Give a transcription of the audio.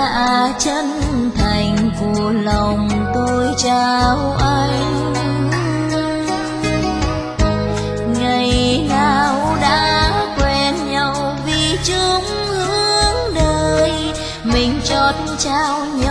đã chân thành của lòng tôi trao anh. Ngày nào đã quen nhau vì chung hướng đời, mình chót trao nhau